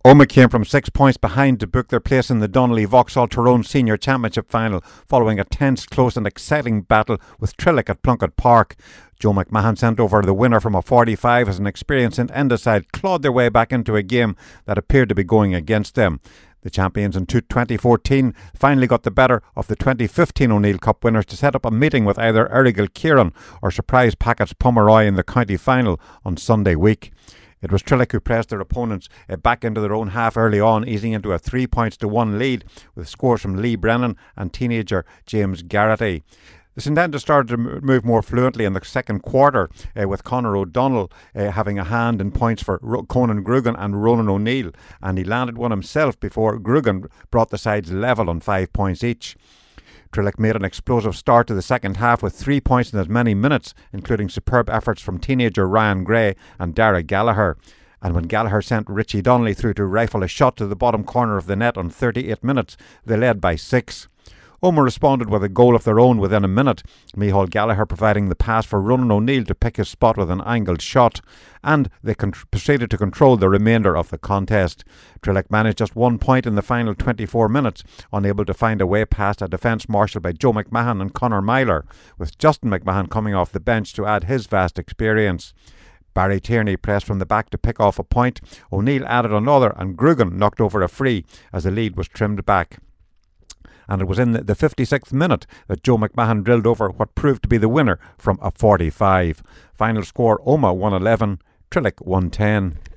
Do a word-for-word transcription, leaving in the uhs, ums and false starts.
Omagh came from six points behind to book their place in the Donnelly Vauxhall Tyrone Senior Championship final following a tense, close and exciting battle with Trillick at Plunkett Park. Joe McMahon sent over the winner from a forty-five as an experienced Enda side clawed their way back into a game that appeared to be going against them. The champions in twenty fourteen finally got the better of the twenty fifteen O'Neill Cup winners to set up a meeting with either Errigal Kieran or Surprise Packets Pomeroy in the county final on Sunday week. It was Trillick who pressed their opponents uh, back into their own half early on, easing into a three points to one lead with scores from Lee Brennan and teenager James Garrity. The St Enda started to move more fluently in the second quarter, uh, with Conor O'Donnell uh, having a hand in points for Ro- Conan Grugan and Ronan O'Neill, and he landed one himself before Grugan brought the sides level on five points each. Trillick made an explosive start to the second half with three points in as many minutes, including superb efforts from teenager Ryan Gray and Dara Gallagher. And when Gallagher sent Richie Donnelly through to rifle a shot to the bottom corner of the net on thirty-eight minutes, they led by six. Omagh responded with a goal of their own within a minute, Micheál Gallagher providing the pass for Ronan O'Neill to pick his spot with an angled shot, and they con- proceeded to control the remainder of the contest. Trillick managed just one point in the final twenty-four minutes, unable to find a way past a defence marshalled by Joe McMahon and Conor Myler, with Justin McMahon coming off the bench to add his vast experience. Barry Tierney pressed from the back to pick off a point, O'Neill added another, and Grugan knocked over a free as the lead was trimmed back. And it was in the fifty-sixth minute that Joe McMahon drilled over what proved to be the winner from a forty-five. Final score: Omagh one eleven, Trillick one ten.